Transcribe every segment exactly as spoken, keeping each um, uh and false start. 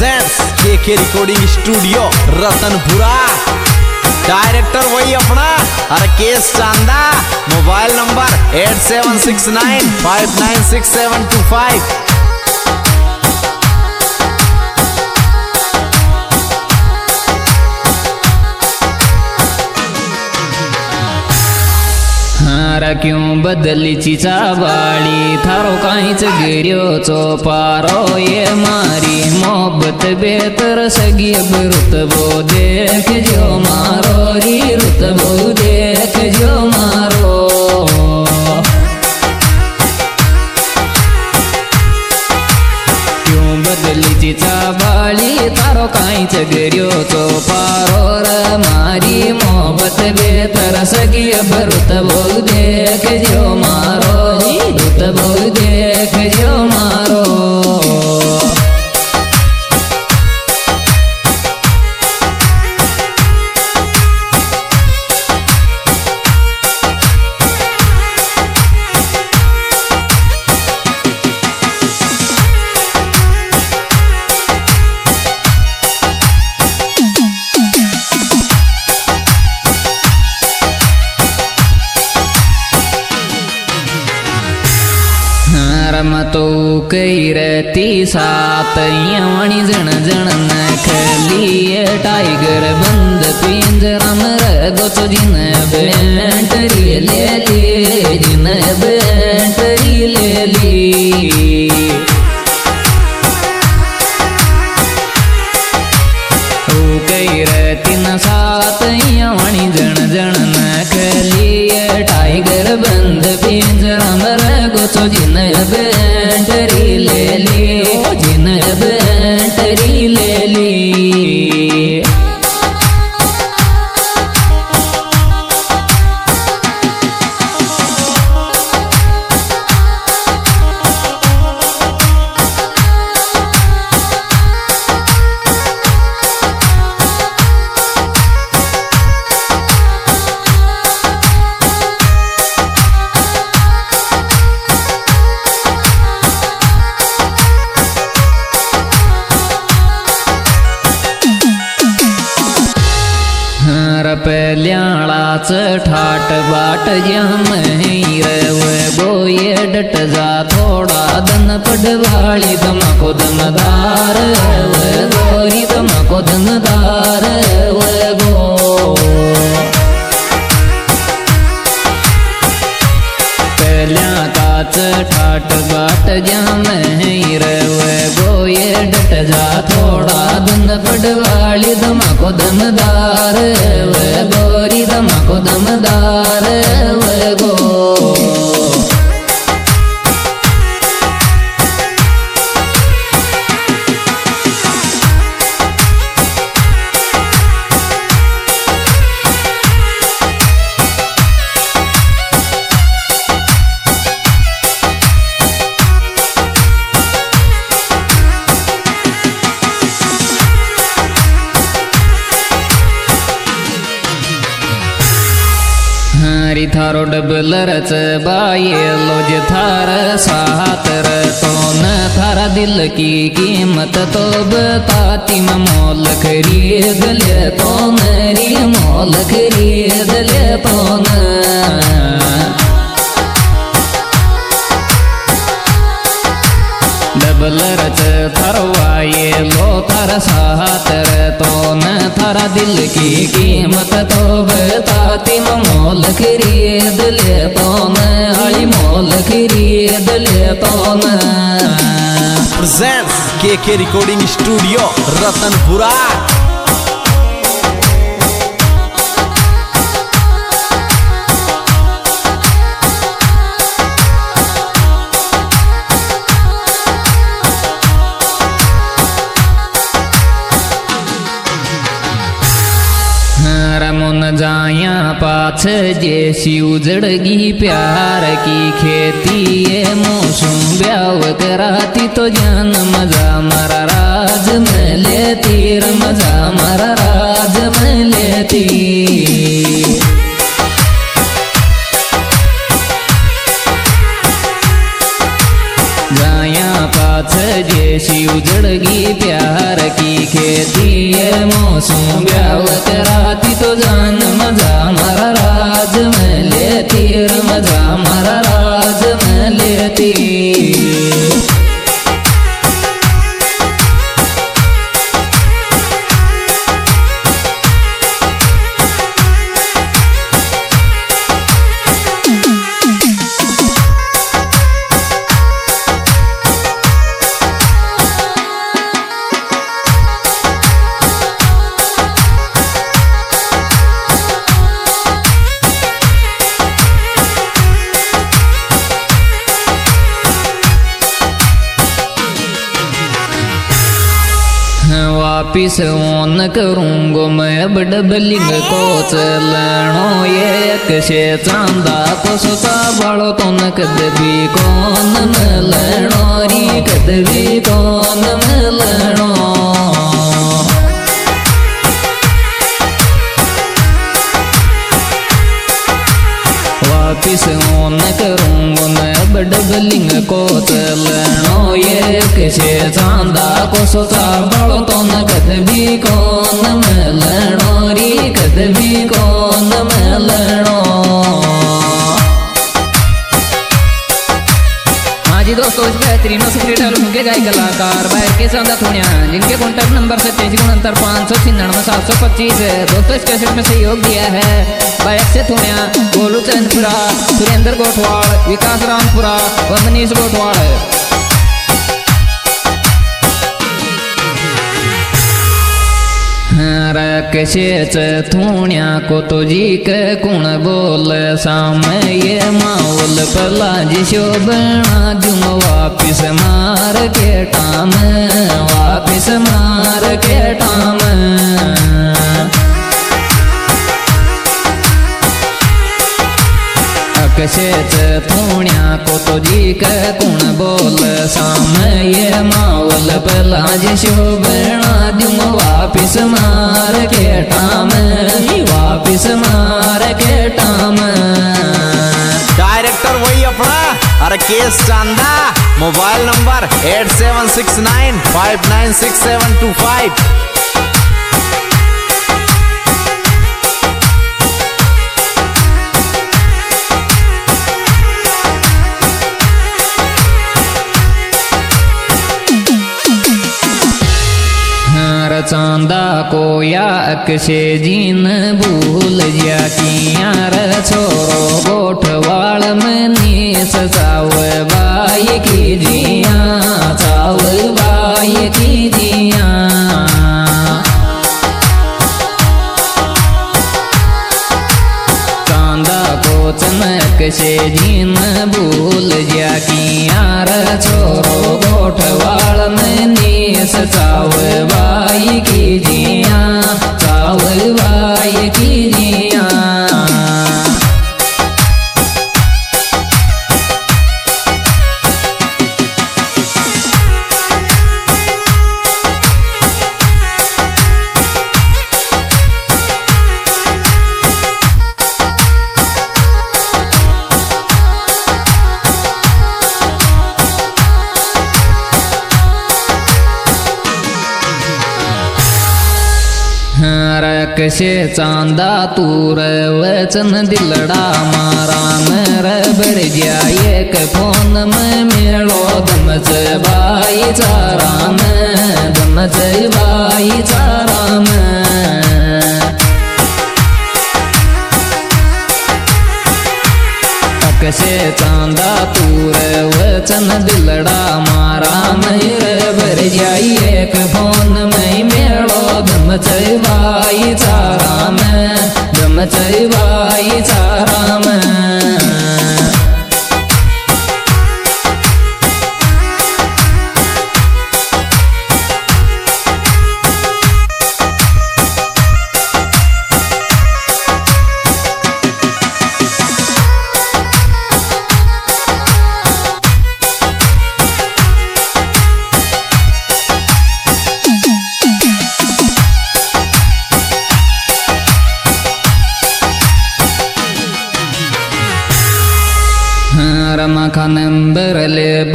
Presents KK recording studio Ratanpura. Director वही अपना Rakesh Chanda. Mobile number eight seven six nine five nine six seven two five. हारा क्यों बदली चिचा बाली थारो काहीच गिर्यो चोपारो ये मारी मोहब्बत बेतर सगी अब रुतबो देख जो मारो री रुतबो देख जो मारो। क्यों बदली चिचा बाली थारो काहीच गिर्यो चोपारो रे मारी मोहब्बत बेतर सगी अब रुतबो देख जो मारो रुतबो देख जो मारो। रमतो कैरती सात यवणी जन जन नखली टाइगर बंद पिंजरा में गोचो जिन बेंटरी ले ली जिन बेंटरी ले ली। कैरती न सात यवणी जन जन नखली टाइगर बंद पिंजरा में गोचो जिन बेंटरी ले ली जिन बेंटरी ले ली। पहल्याच ठाट बाट जम गोये डट जा थोड़ा दन पडवाली दमको दमदार गोरी दमको दमदार गो। पहल्या काच ठाट बाट जम गोये डट जा थोड़ा दन पडवाली दमको दमदार गोरी दमको दमदार गो। हरी थारो डबल रच बाये लोज थार सातर तो न थारा दिल की कीमत तो बताती मैं मोल खरीद ले तो मेरी मोल खरीद ले तो न। डबल रच थरवाये लो थर सातर तो न थारा दिल की कीमत तो बताती मैं मोल खरीद ले तो न हली मोल खरीद ले तो न। Presents KK recording studio Ratanpura. रमुन जाया पाछ जैसी उजड़गी प्यार की खेती ये मौसम ब्याव कराती तो जान मजा मरा राज में लेती मजा मरा राज में लेती। जाया पाछ जैसी उजड़गी प्यार की खेती ये मौसम ब्यावत राती तो जान मजा मारा राज में लेती मजा मारा राज में लेती। वापिस ओन करूंगो मैं अब डबलिंग को चलनो ये अक्षे चांदा को सोता बालो तो न कद भी कौन मिलनो री कद भी कौन मिलनो। वापिस ओन करूंगो मैं अब डबलिंग को चलनो ये किसे चांदा को सोचा बड़ो तो न कद भी कौन मिलनो री कद भी कौन मिलनो। हाँ जी दोस्तों, इस बेहतरीन सेक्रेटर होंगे गाय कलाकार बाहर के चांदा थोड़िया जिनके कॉन्टैक्ट नंबर सत्ताईस उनहत्तर पाँच सौ छिन्नवे सात सौ पच्चीस है। दोस्तों इस कैसेट में सहयोग दिया है बाइक से थोड़िया गोलू चंदपुरा, सुरेंद्र गोठवाड़, विकास रामपुरा और मनीष गोठवाड़। रक्षेच थूण्या को तो जी के कुण बोल सामे ये माउल पला जी शोभना जुम वापिस मार के टाम वापिस मार के टाम। अक्षेच थूण्या को तो जी के कुण बोल सामे ये माउल पला जी शोभना जुम वापिस मार के टाम वापिस मार के टाम। डायरेक्टर वही अपना अरे केस Chanda, mobile number eight seven six nine five nine six seven two five. Chanda को या अक्षे जीन भूल जा कियार छोरो गोठवाड़ में नीस चाव बाई की जिया चाव बाई की जिया। चांदा को चमक से जीन भूल जा कियार छोरो गोठवाड़ में नीस चाव बाई की जिया चाव बाई की जिया। रक्षे चांदा तूर वचन दिलड़ा मारा मेरे बर जाए के फोन में मेलो दमच बाई चारा में दमच बाई चारा में। रक्षे चांदा तूर वचन दिलड़ा मारा मेरे बर जाए के फोन में मेलो दमच बाई चारा में दमच बाई चारा में।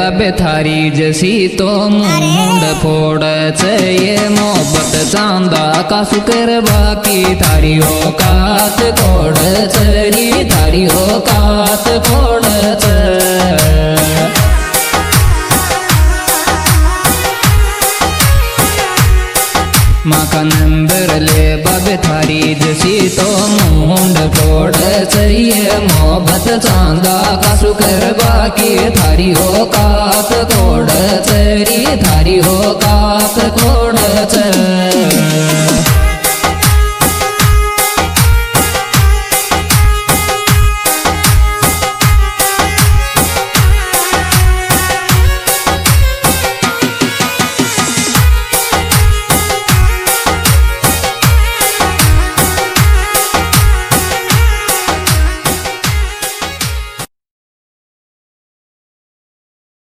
बाबे थारी जसी तो मुंड फोड़ ये मोहब्बत चांदा का सुकर बाकी थारी हो कात कोड़ चरी थारी हो कात कोड़ माँ का नंबर ले बाबे थारी जसी तो मुंड फोड़ चाहिए मोहब्बत चांदा का सुकर बाकी थारी हो कात कोड़ चरी थारी हो कात कोड़